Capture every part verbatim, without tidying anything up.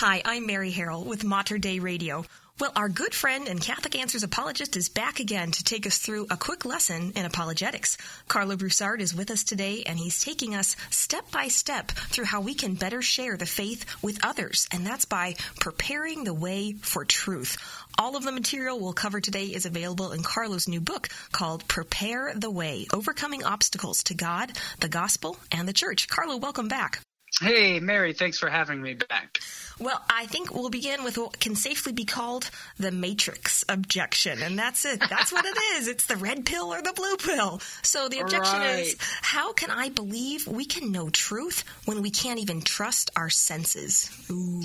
Hi, I'm Mary Harrell with Mater Dei Radio. Well, our good friend and Catholic Answers apologist is back again to take us through a quick lesson in apologetics. Carlo Broussard is with us today, and he's taking us step by step through how we can better share the faith with others, and that's by preparing the way for truth. All of the material we'll cover today is available in Carlo's new book called Prepare the Way, Overcoming Obstacles to God, the Gospel, and the Church. Carlo, welcome back. Hey, Mary, thanks for having me back. Well, I think we'll begin with what can safely be called the matrix objection, and that's it. That's what it is. It's the red pill or the blue pill. So the objection right. is, how can I believe we can know truth when we can't even trust our senses? Ooh.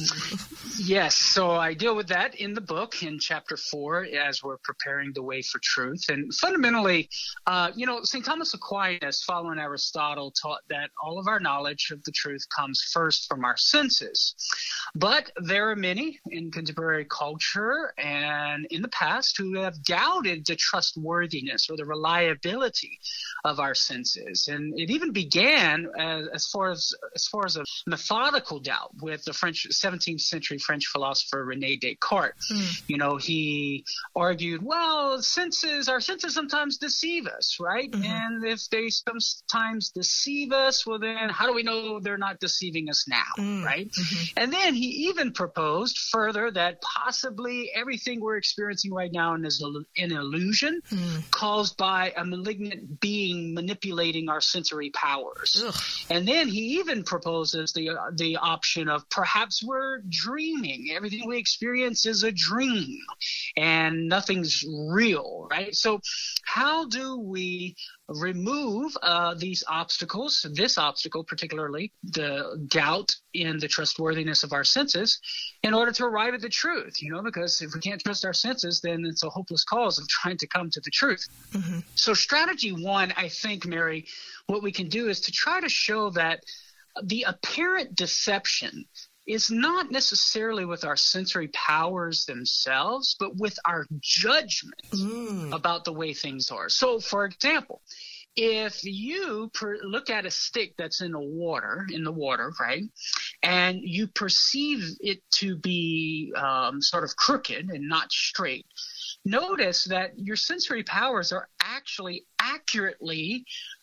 Yes, so I deal with that in the book in chapter four as we're preparing the way for truth. And fundamentally, uh, you know, Saint Thomas Aquinas, following Aristotle, taught that all of our knowledge of the truth comes first from our senses. But there are many in contemporary culture and in the past who have doubted the trustworthiness or the reliability of our senses. And it even began as, as far as as far as a methodical doubt with the French seventeenth century French philosopher René Descartes. Mm. You know, he argued, well, senses, our senses sometimes deceive us, right? Mm-hmm. And if they sometimes deceive us, well, then how do we know they're not deceiving us now, mm. right? Mm-hmm. And then he even proposed further that possibly everything we're experiencing right now is an illusion mm. caused by a malignant being manipulating our sensory powers. Ugh. And then he even proposes the uh, the option of perhaps we're dreaming. Everything we experience is a dream and nothing's real, right? So how do we remove uh, these obstacles, this obstacle particularly, the doubt in the trustworthiness of our senses, in order to arrive at the truth, you know, because if we can't trust our senses, then it's a hopeless cause of trying to come to the truth. Mm-hmm. So strategy one, I think, Mary, what we can do is to try to show that the apparent deception is not necessarily with our sensory powers themselves, but with our judgment mm. about the way things are. So, for example, if you per- look at a stick that's in the water, in the water, right, and you perceive it to be um, sort of crooked and not straight, notice that your sensory powers are actually accurately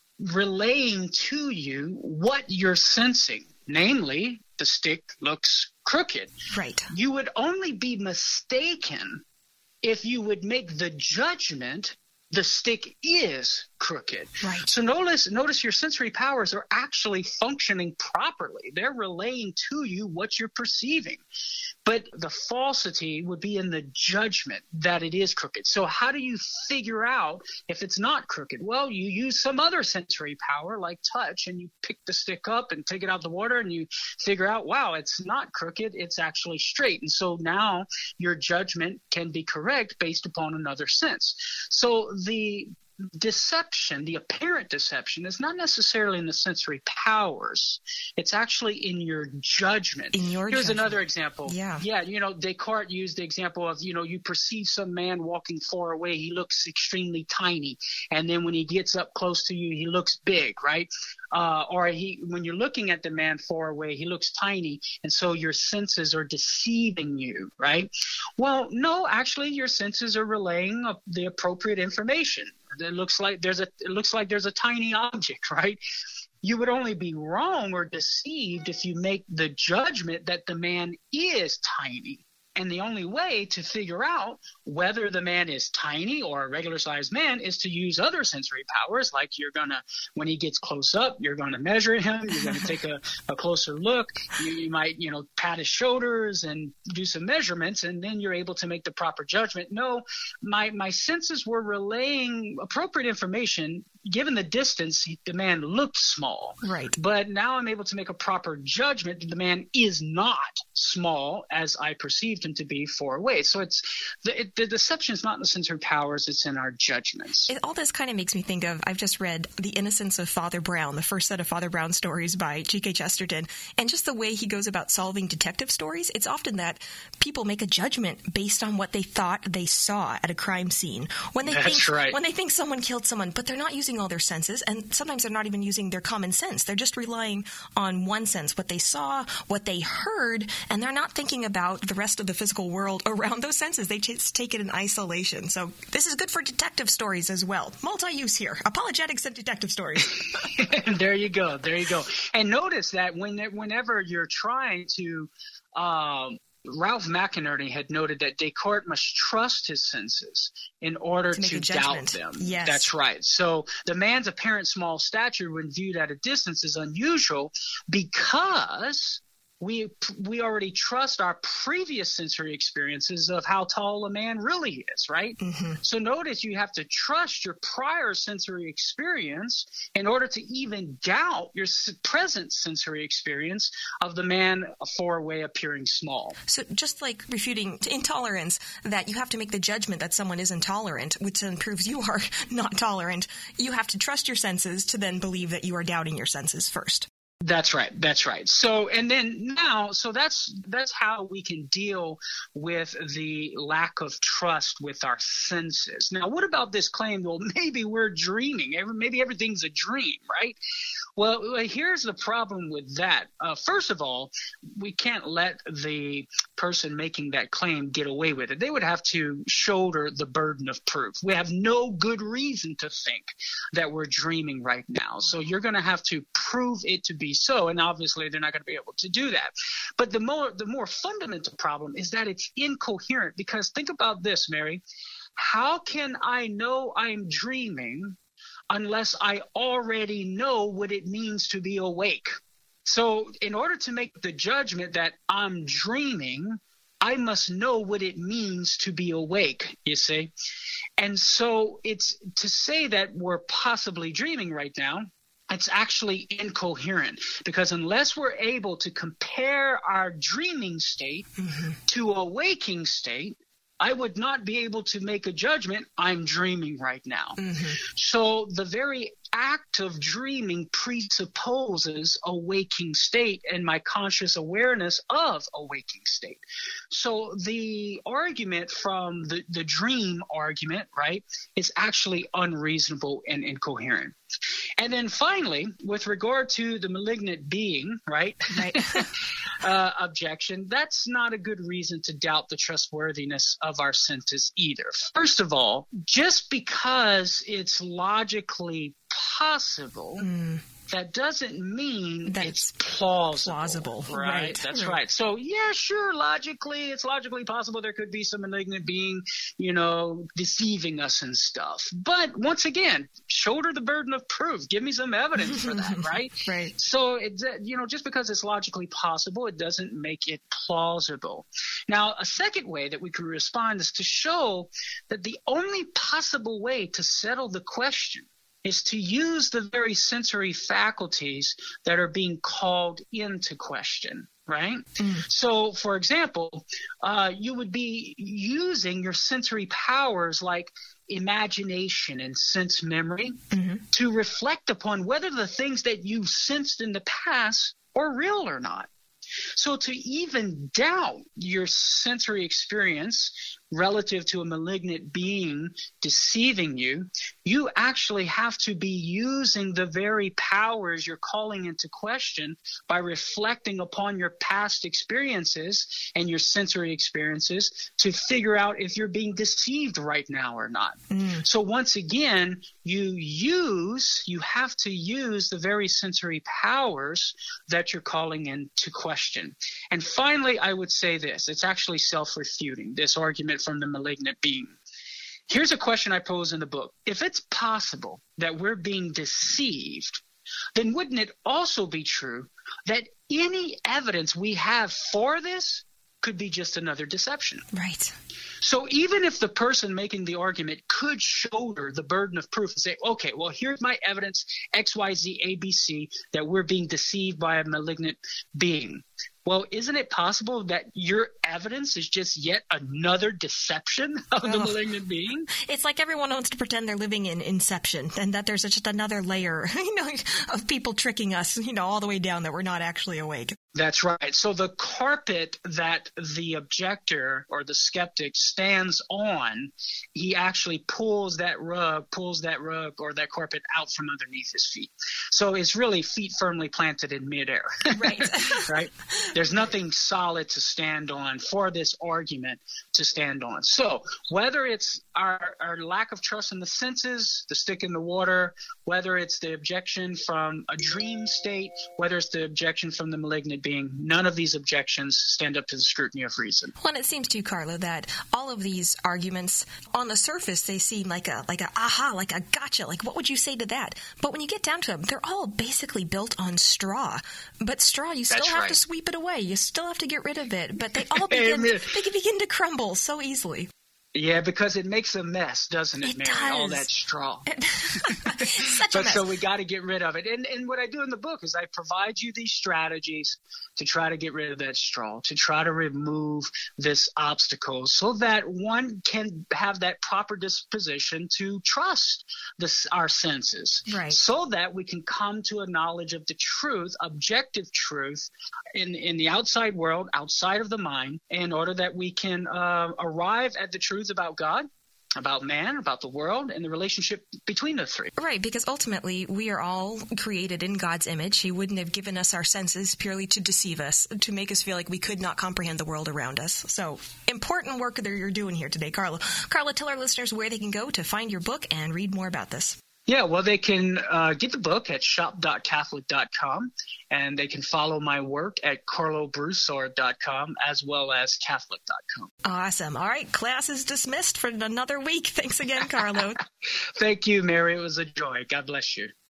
relaying to you what you're sensing, namely, the stick looks crooked. Right. You would only be mistaken if you would make the judgment the stick is crooked. Right. So notice notice your sensory powers are actually functioning properly. They're relaying to you what you're perceiving. But the falsity would be in the judgment that it is crooked. So how do you figure out if it's not crooked? Well, you use some other sensory power like touch, and you pick the stick up and take it out of the water, and you figure out, wow, it's not crooked, it's actually straight. And so now your judgment can be correct based upon another sense. So the deception, the apparent deception, is not necessarily in the sensory powers. It's actually in your judgment. In your Here's judgment. Another example. Yeah. Yeah, you know, Descartes used the example of, you know, you perceive some man walking far away, he looks extremely tiny. And then when he gets up close to you, he looks big, right? Uh, or he, when you're looking at the man far away, he looks tiny. And so your senses are deceiving you, right? Well, no, actually your senses are relaying the appropriate information. It looks like there's a it looks like there's a tiny object, right? You would only be wrong or deceived if you make the judgment that the man is tiny. And the only way to figure out whether the man is tiny or a regular-sized man is to use other sensory powers, like you're going to, when he gets close up, you're going to measure him, you're going to take a, a closer look, you, you might, you know, pat his shoulders and do some measurements, and then you're able to make the proper judgment. No, my, my senses were relaying appropriate information. Given the distance, he, the man looked small. Right. But now I'm able to make a proper judgment that the man is not small as I perceived him to be far away. So it's the, it, the deception is not in the sensory powers, it's in our judgments. It, all this kind of makes me think of, I've just read The Innocence of Father Brown, the first set of Father Brown stories by G K Chesterton, and just the way he goes about solving detective stories. It's often that people make a judgment based on what they thought they saw at a crime scene. When they That's think, right. When they think someone killed someone, but they're not using using all their senses, and sometimes they're not even using their common sense. They're just relying on one sense, what they saw, what they heard, and they're not thinking about the rest of the physical world around those senses. They just take it in isolation. So this is good for detective stories as well. Multi-use here. Apologetics and detective stories. There you go. There you go. And notice that when, whenever you're trying to um, Ralph McInerney had noted that Descartes must trust his senses in order to, to doubt them. Yes. That's right. So the man's apparent small stature when viewed at a distance is unusual because we we already trust our previous sensory experiences of how tall a man really is, right? Mm-hmm. So notice you have to trust your prior sensory experience in order to even doubt your present sensory experience of the man far away appearing small. So just like refuting intolerance, that you have to make the judgment that someone is intolerant, which then proves you are not tolerant, you have to trust your senses to then believe that you are doubting your senses first. That's right. That's right. So, and then now, so that's that's how we can deal with the lack of trust with our senses. Now, what about this claim? Well, maybe we're dreaming. Maybe everything's a dream, right? Well, here's the problem with that. Uh, first of all, we can't let the person making that claim get away with it. They would have to shoulder the burden of proof. We have no good reason to think that we're dreaming right now. So you're going to have to prove it to be so, and obviously they're not going to be able to do that. But the more the more fundamental problem is that it's incoherent, because think about this, Mary. How can I know I'm dreaming unless I already know what it means to be awake? So in order to make the judgment that I'm dreaming, I must know what it means to be awake, you see. And so it's to say that we're possibly dreaming right now, it's actually incoherent, because unless we're able to compare our dreaming state mm-hmm. to a waking state, I would not be able to make a judgment, I'm dreaming right now. Mm-hmm. So the very act of dreaming presupposes a waking state and my conscious awareness of a waking state. So the argument from the, the dream argument, right, is actually unreasonable and incoherent. And then finally, with regard to the malignant being, right, right. uh, objection, that's not a good reason to doubt the trustworthiness of our senses either. First of all, just because it's logically possible, mm. that doesn't mean That's it's plausible. Plausible, right? right. That's right. right. So yeah, sure, logically, it's logically possible there could be some malignant being, you know, deceiving us and stuff. But once again, shoulder the burden of proof. Give me some evidence for that, right? Right. So it, you know, just because it's logically possible, it doesn't make it plausible. Now, a second way that we can respond is to show that the only possible way to settle the question is to use the very sensory faculties that are being called into question, right? Mm. So, for example, uh, you would be using your sensory powers like imagination and sense memory mm-hmm. to reflect upon whether the things that you've sensed in the past are real or not. So to even doubt your sensory experience relative to a malignant being deceiving you, you actually have to be using the very powers you're calling into question by reflecting upon your past experiences and your sensory experiences to figure out if you're being deceived right now or not. Mm. So once again, you use, you have to use the very sensory powers that you're calling into question. And finally, I would say this, it's actually self-refuting, this argument from the malignant being. Here's a question I pose in the book. If it's possible that we're being deceived, then wouldn't it also be true that any evidence we have for this could be just another deception? Right. So even if the person making the argument could shoulder the burden of proof and say, okay, well, here's my evidence, X, Y, Z, A, B, C, that we're being deceived by a malignant being. Well, isn't it possible that your evidence is just yet another deception of oh. the malignant being? It's like everyone wants to pretend they're living in Inception and that there's just another layer, you know, of people tricking us, you know, all the way down that we're not actually awake. That's right. So the carpet that the objector or the skeptic stands on, he actually pulls that rug, pulls that rug or that carpet out from underneath his feet. So it's really feet firmly planted in midair. Right. Right? There's nothing solid to stand on for this argument to stand on. So whether it's our, our lack of trust in the senses, the stick in the water, whether it's the objection from a dream state, whether it's the objection from the malignant being, none of these objections stand up to the scrutiny of reason. Well, and it seems to you, Carlo, that all of these arguments, on the surface, they seem like a like a aha, like a gotcha. Like, what would you say to that? But when you get down to them, they're all basically built on straw. But straw, you still That's have right. to sweep it away. You still have to get rid of it. But they all begin, they begin to crumble so easily. Yeah, because it makes a mess, doesn't it, It Mary? does. All that straw. Such a But mess. so we got to get rid of it. And and what I do in the book is I provide you these strategies to try to get rid of that straw, to try to remove this obstacle so that one can have that proper disposition to trust this, our senses. Right. So that we can come to a knowledge of the truth, objective truth in, in the outside world, outside of the mind, in order that we can uh, arrive at the truth about God, about man, about the world, and the relationship between the three. Right, because ultimately we are all created in God's image. He wouldn't have given us our senses purely to deceive us, to make us feel like we could not comprehend the world around us. So, important work that you're doing here today, Carlo. Carlo, tell our listeners where they can go to find your book and read more about this. Yeah, well, they can uh, get the book at shop dot catholic dot com, and they can follow my work at carlo broussard dot com as well as catholic dot com. Awesome. All right, class is dismissed for another week. Thanks again, Carlo. Thank you, Mary. It was a joy. God bless you.